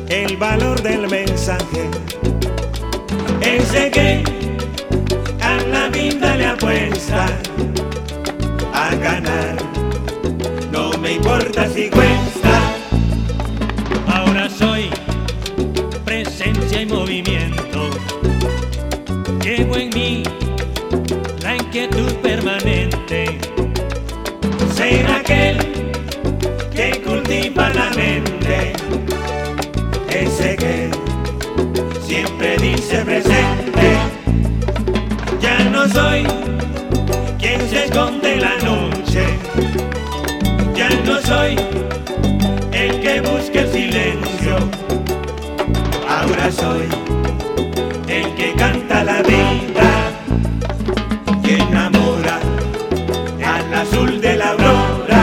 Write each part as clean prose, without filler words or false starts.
el valor del mensaje, ese que a la vida le apuesta a ganar, no me importa si cuesta. Ahora soy presencia y movimiento, llevo en mí la inquietud permanente, ser aquel que cultiva la mente, ese que siempre dice presente. Ya no soy quien se esconde en la noche, ya no soy el que busca el silencio, ahora soy el que canta la vida, que enamora al azul de la aurora.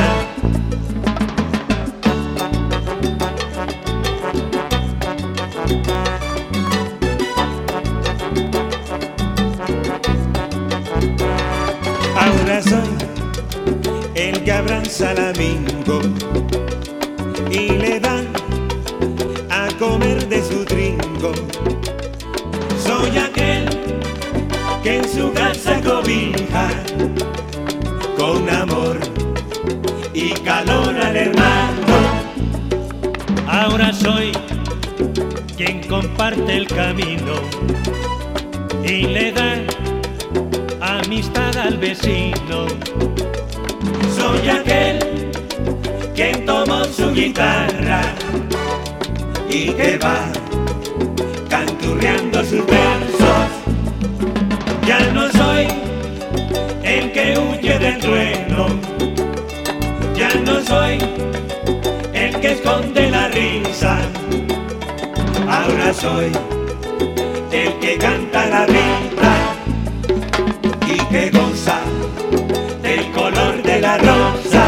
Ahora soy el que abraza al amigo y le da a comer de su trigo. Soy aquel que en su casa cobija con amor y calor al hermano. ahora soy quien comparte el camino y le da amistad al vecino. Soy aquel que tomó su guitarra y que va canturreando sus versos. Ya no soy el que huye del trueno, ya no soy el que esconde la risa, ahora soy el que canta la vida y que goza del color de la rosa.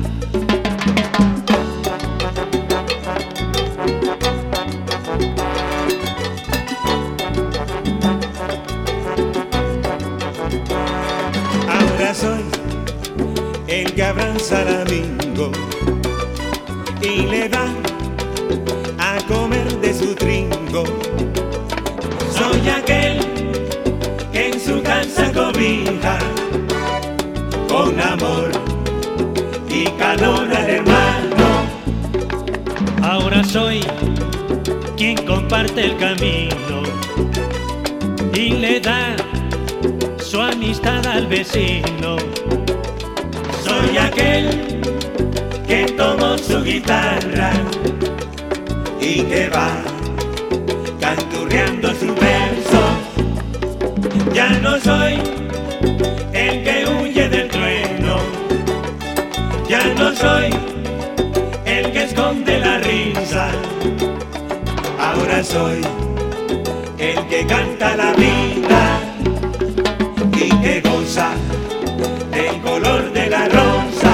Ahora soy el que abraza al amigo y le da a comer de su trigo. Soy aquel que en su casa cobija con amor y calor al hermano. Ahora soy quien comparte el camino y le da su amistad al vecino. Soy aquel que tomó su guitarra y que va canturreando sus versos. Ya no soy el que huye del trueno, ya no soy el que esconde la risa, ahora soy el que canta la vida y que goza del color de la rosa.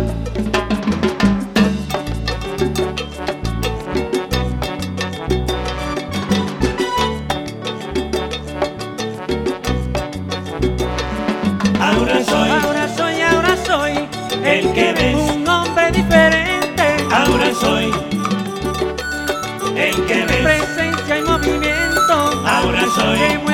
Ahora soy el que ves, un hombre diferente. ahora soy el que ves, Presencia y movimiento, ahora soy